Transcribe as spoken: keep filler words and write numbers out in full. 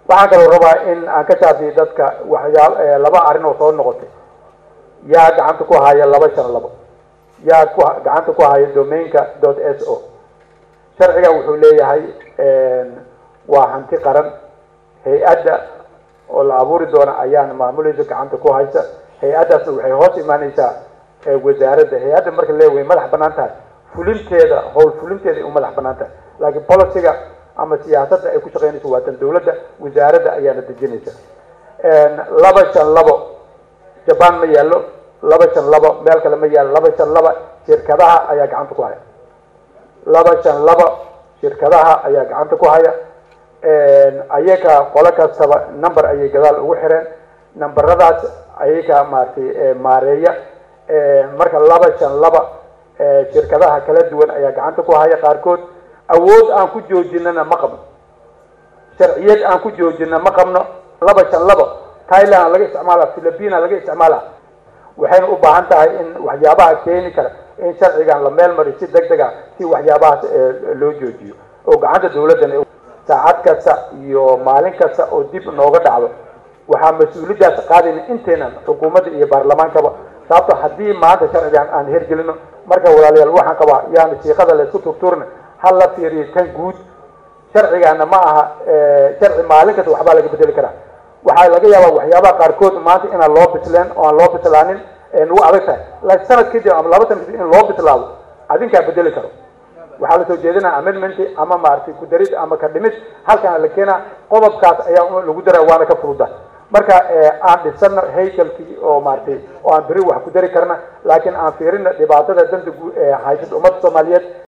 waxaan kaloo rabaa in aan ka shaafiyo dadka waxyaal laba arrin oo soo noqotay yaa gacanta ku haya laba shan labo yaa ku gacanta ku haya domainka dot s o sharciga wuxuu leeyahay waa hanti qaran hay-adda oo la abuuri doona ayaan maamulaysa gacanta ku haysa hay-addaasna waxay hoos imaanaysaa wasaaradda hay-adda marka leeyahay madax bannaan tahay fulinteeda howl fulinteeda ay u madax bannaan tahay laakiin policyga ama siyaasadda ay ku shaqeynayso waa tan dawladda wasaaradda ayaana dejinaysa laba shan labo jaban ma yaallo laba shan labo meel kale ma yaallo laba shan laba shirkadaha ayaa gacanta ku haya laba shan laba shirkadaha ayaa gacanta ku haya ayaga qolo kastaba number ayay gadaal ugu xireen numberadaas ayaga maaragtay maareeya marka laba shan laba shirkadaha kala duwan ayaa gacanta ku haya qaarkood awood aan ku joojinana ma qabno sharciyad aan ku joojina ma qabno laba shan labo thailand laga isticmaala philippines laga isticmaala waxayna u baahan tahay in waxyaabaha keeni kara in sharcigan la meel mariyo si degdeg ah si waxyaabahaas loo joojiyo oo gacanta dawladdan saacad kasta iyo maalin kasta oo dib nooga dhacdo waxaa mas-uuliyaddaas qaadayna inteenan xukuumadda iyo baarlamaankaba sababto haddii maanta sharcigan aan hergelino marka walaalayaal waxaan qabaa yaani siiqada la isku turturna hal la fiiriyo tan guud sharcigaana ma aha sharci maalin kasta waxbaa laga bedeli karaa waxaa laga yaabaa waxyaabaha qaarkood maanta inaan loo bisleen oo aan loo bislaanin nagu adag tahay laakiin sanad kadib ama laba sana kadib in loo bislaado adinkaa bedeli karo waxaa lasoo jeedinaa amendment ama maaragtay ku darid ama ka dhimid halkaan la keenaa qodobkaas ayaa lagu daraa waana ka fududa marka aan dhisano haykalkii oo maaragtay oo aan beri wax ku dari karna laakiin aan fiirina dhibaatada danta haysata ummadda soomaaliyeed